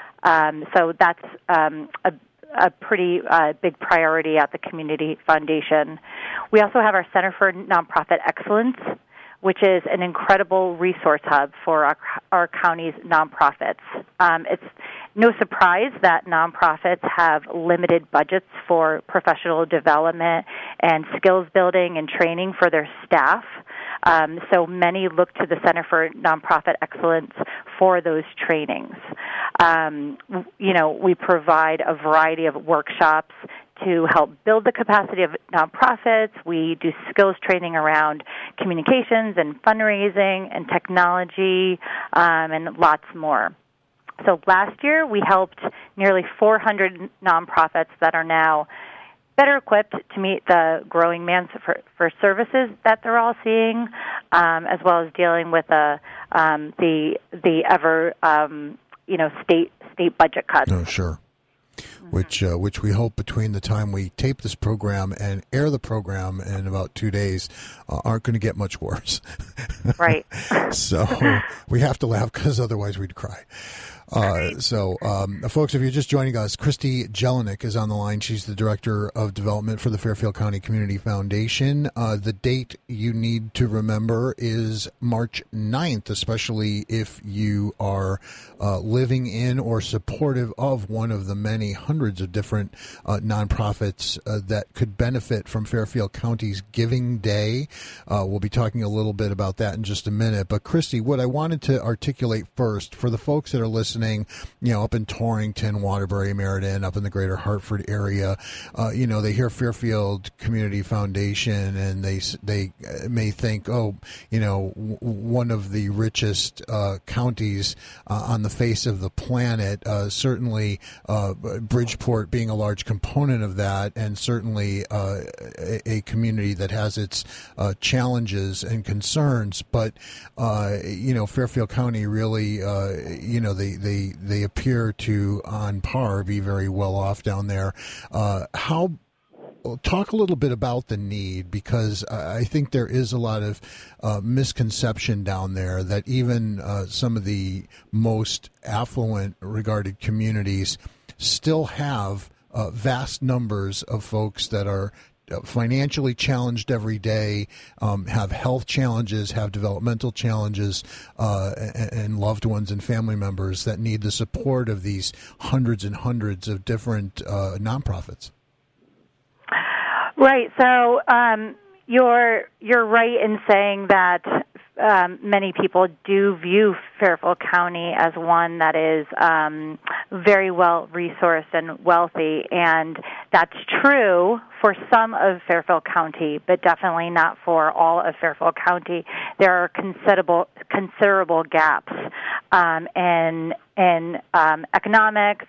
Um, so that's um, a, a pretty uh, big priority at the Community Foundation. We also have our Center for Nonprofit Excellence, which is an incredible resource hub for our, our county's nonprofits. Um, it's no surprise that nonprofits have limited budgets for professional development and skills building and training for their staff. Um, so many look to the Center for Nonprofit Excellence for those trainings. Um, you know, we provide a variety of workshops to help build the capacity of nonprofits. We do skills training around communications and fundraising and technology, um, and lots more. So last year we helped nearly four hundred nonprofits that are now better equipped to meet the growing demand for, for services that they're all seeing, um, as well as dealing with the um, the the ever um, you know state state budget cuts. Oh, sure. Which uh, which we hope between the time we tape this program and air the program in about two days uh, aren't going to get much worse. Right. So we have to laugh because otherwise we'd cry. Uh, so, um, folks, if you're just joining us, Christy Jelinek is on the line. She's the Director of Development for the Fairfield County Community Foundation. Uh, the date you need to remember is March ninth, especially if you are uh, living in or supportive of one of the many hundreds of different uh, nonprofits uh, that could benefit from Fairfield County's Giving Day. Uh, we'll be talking a little bit about that in just a minute. But, Christy, what I wanted to articulate first for the folks that are listening, you know, up in Torrington, Waterbury, Meriden, up in the greater Hartford area, uh, you know, they hear Fairfield Community Foundation and they they may think, oh, you know, w- one of the richest uh, counties uh, on the face of the planet, uh, certainly uh, Bridgeport being a large component of that, and certainly uh, a, a community that has its uh, challenges and concerns. But, uh, you know, Fairfield County really, uh, you know, they, they They they appear to, on par, be very well off down there. Uh, how talk a little bit about the need, because I think there is a lot of uh, misconception down there that even uh, some of the most affluent regarded communities still have uh, vast numbers of folks that are financially challenged every day, um, have health challenges, have developmental challenges, uh, and, and loved ones and family members that need the support of these hundreds and hundreds of different uh, nonprofits. Right. So um, you're you're right in saying that um, many people do view Fairfield County as one that is um, very well resourced and wealthy, and that's true for some of Fairfield County, but definitely not for all of Fairfield County. There are considerable considerable gaps um, in in um, economics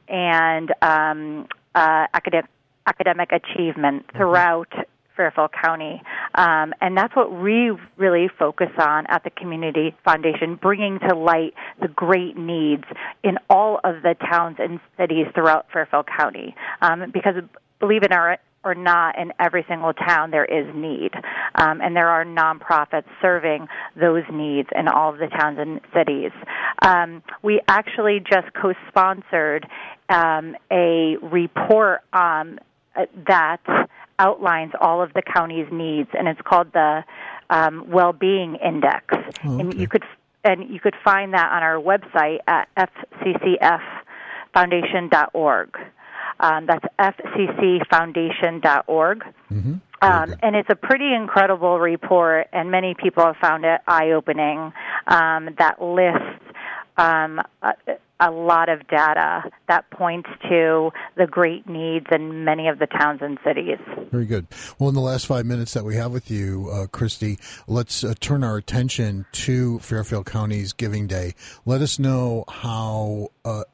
and um, uh, academic academic achievement throughout Fairfield County. Um, and that's what we really focus on at the Community Foundation, bringing to light the great needs in all of the towns and cities throughout Fairfield County. Um, because believe it or or not, in every single town there is need. Um, and there are nonprofits serving those needs in all of the towns and cities. Um, we actually just co-sponsored um, a report um, that outlines all of the county's needs, and it's called the um, Well-Being Index. Oh, okay. And you could and you could find that on our website at f c c f foundation dot org. Um, that's f c c foundation dot org. Mm-hmm. Um, and it's a pretty incredible report, and many people have found it eye-opening, um, that lists um, a, a lot of data that points to the great needs in many of the towns and cities. Very good. Well, in the last five minutes that we have with you, uh, Christy, let's uh, turn our attention to Fairfield County's Giving Day. Let us know how uh,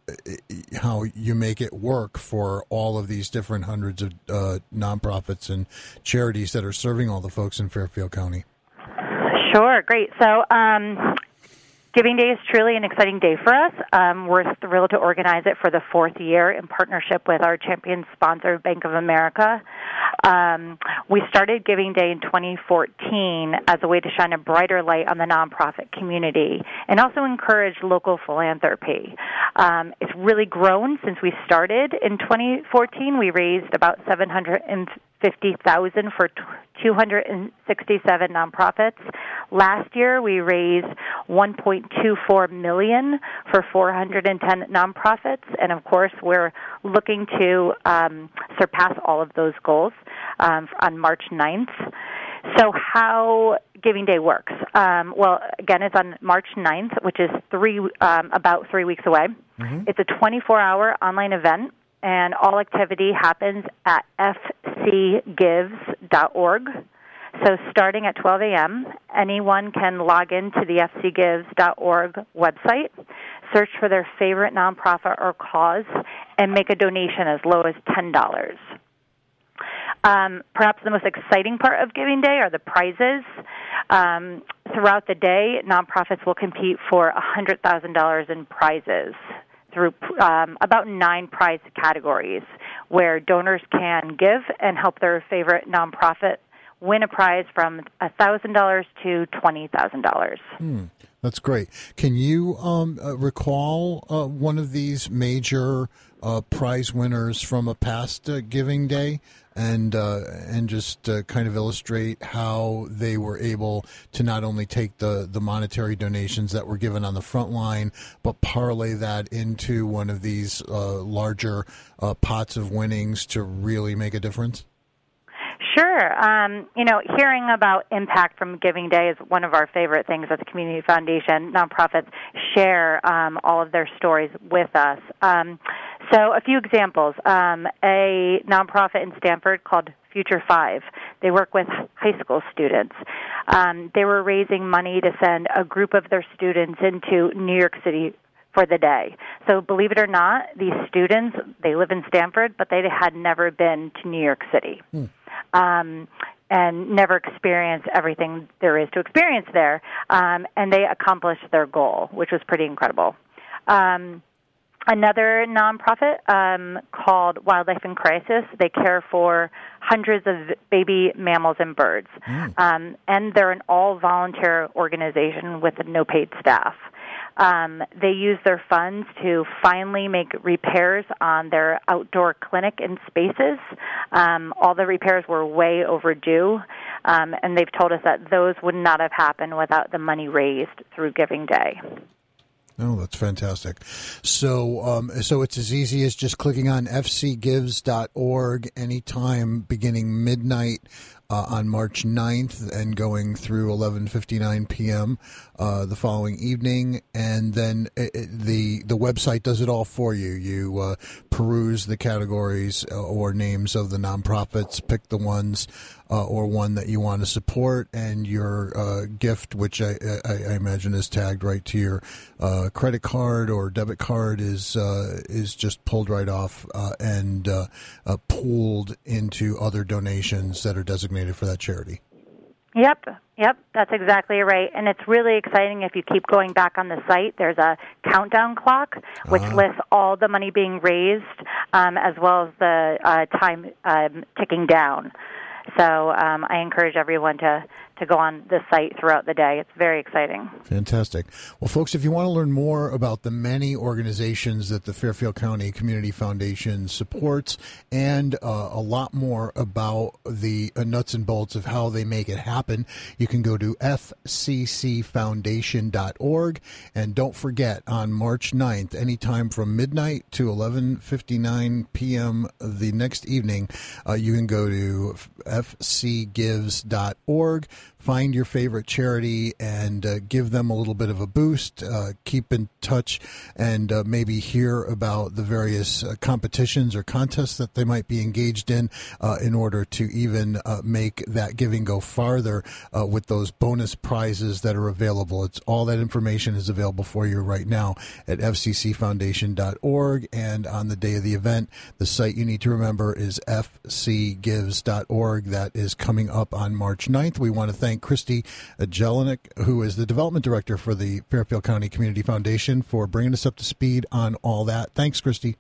how you make it work for all of these different hundreds of uh, nonprofits and charities that are serving all the folks in Fairfield County. Sure. Great. So, um, Giving Day is truly an exciting day for us. Um, we're thrilled to organize it for the fourth year in partnership with our champion sponsor, Bank of America. Um, we started Giving Day in twenty fourteen as a way to shine a brighter light on the nonprofit community and also encourage local philanthropy. Um, it's really grown since we started. In twenty fourteen, we raised about seven hundred fifty thousand dollars for two hundred sixty-seven nonprofits. Last year, we raised one point two four million dollars for four hundred ten nonprofits, and of course, we're looking to um, surpass all of those goals um, on March ninth. So how Giving Day works? Um, well, again, it's on March ninth, which is three um, about three weeks away. Mm-hmm. It's a twenty-four hour online event, and all activity happens at f c gives dot org. So starting at twelve a.m., anyone can log into the f c gives dot org website, search for their favorite nonprofit or cause, and make a donation as low as ten dollars. Um, perhaps the most exciting part of Giving Day are the prizes. Um, throughout the day, nonprofits will compete for one hundred thousand dollars in prizes through um, about nine prize categories where donors can give and help their favorite nonprofit win a prize from one thousand dollars to twenty thousand dollars. Hmm. That's great. Can you um, uh, recall uh, one of these major uh, prize winners from a past uh, Giving Day, and uh, and just uh, kind of illustrate how they were able to not only take the, the monetary donations that were given on the front line, but parlay that into one of these uh, larger uh, pots of winnings to really make a difference? Sure. Um, you know, hearing about impact from Giving Day is one of our favorite things at the Community Foundation. Nonprofits share um, all of their stories with us. Um, so a few examples. Um, a nonprofit in Stamford called Future Five. They work with high school students. Um, they were raising money to send a group of their students into New York City for the day. So believe it or not, these students, they live in Stamford, but they had never been to New York City. Hmm. Um, and never experienced everything there is to experience there. Um, and they accomplished their goal, which was pretty incredible. Um, another nonprofit um, called Wildlife in Crisis. They care for hundreds of baby mammals and birds. Mm. Um, and they're an all-volunteer organization with no paid staff. Um, they use their funds to finally make repairs on their outdoor clinic and spaces. Um, all the repairs were way overdue, um, and they've told us that those would not have happened without the money raised through Giving Day. Oh, that's fantastic. So um, so it's as easy as just clicking on f c gives dot org anytime beginning midnight uh, on March ninth and going through eleven fifty-nine p.m. Uh, the following evening. And then it, it, the the website does it all for you. You uh, peruse the categories or names of the nonprofits, pick the ones Uh, or one that you want to support, and your uh, gift, which I, I, I imagine is tagged right to your uh, credit card or debit card, is uh, is just pulled right off uh, and uh, uh, pooled into other donations that are designated for that charity. Yep, yep, that's exactly right. And it's really exciting if you keep going back on the site. There's a countdown clock, which uh-huh. lists all the money being raised, um, as well as the uh, time um, ticking down. So um, I encourage everyone to, to go on the site throughout the day. It's very exciting. Fantastic. Well, folks, if you want to learn more about the many organizations that the Fairfield County Community Foundation supports and uh, a lot more about the uh, nuts and bolts of how they make it happen, you can go to f c c foundation dot org. And don't forget, on March ninth, anytime from midnight to eleven fifty-nine p.m. the next evening, uh, you can go to f c gives dot org. Find your favorite charity and uh, give them a little bit of a boost. Uh, keep in touch and uh, maybe hear about the various uh, competitions or contests that they might be engaged in uh, in order to even uh, make that giving go farther uh, with those bonus prizes that are available. It's all that information is available for you right now at f c c foundation dot org. And on the day of the event, the site you need to remember is f c gives dot org. That is coming up on March ninth. We want to thank Christy Jelinek, who is the development director for the Fairfield County Community Foundation, for bringing us up to speed on all that. Thanks, Christy.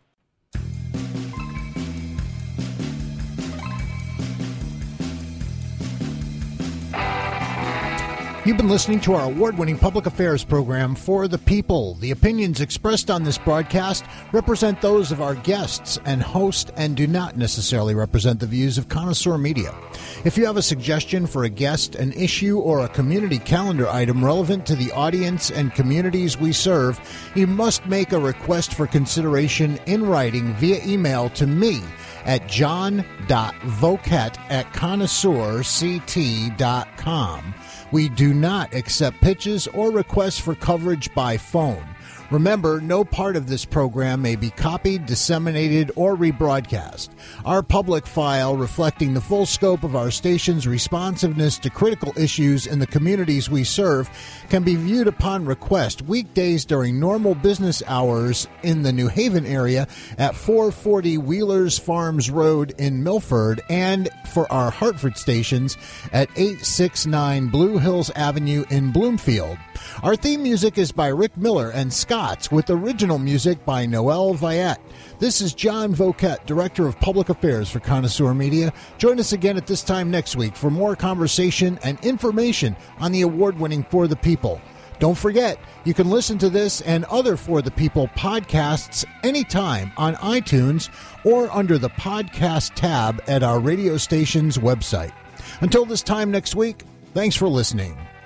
You've been listening to our award-winning public affairs program, For the People. The opinions expressed on this broadcast represent those of our guests and host and do not necessarily represent the views of Connoisseur Media. If you have a suggestion for a guest, an issue, or a community calendar item relevant to the audience and communities we serve, you must make a request for consideration in writing via email to me at john dot vocat at connoisseur c t dot com. We do not accept pitches or requests for coverage by phone. Remember, no part of this program may be copied, disseminated, or rebroadcast. Our public file, reflecting the full scope of our station's responsiveness to critical issues in the communities we serve, can be viewed upon request weekdays during normal business hours in the New Haven area at four forty Wheelers Farms Road in Milford, and for our Hartford stations at eight sixty-nine Blue Hills Avenue in Bloomfield. Our theme music is by Rick Miller and Scott's, with original music by Noel Viette. This is John Vocat, Director of Public Affairs for Connoisseur Media. Join us again at this time next week for more conversation and information on the award-winning For the People. Don't forget, you can listen to this and other For the People podcasts anytime on iTunes or under the podcast tab at our radio station's website. Until this time next week, thanks for listening.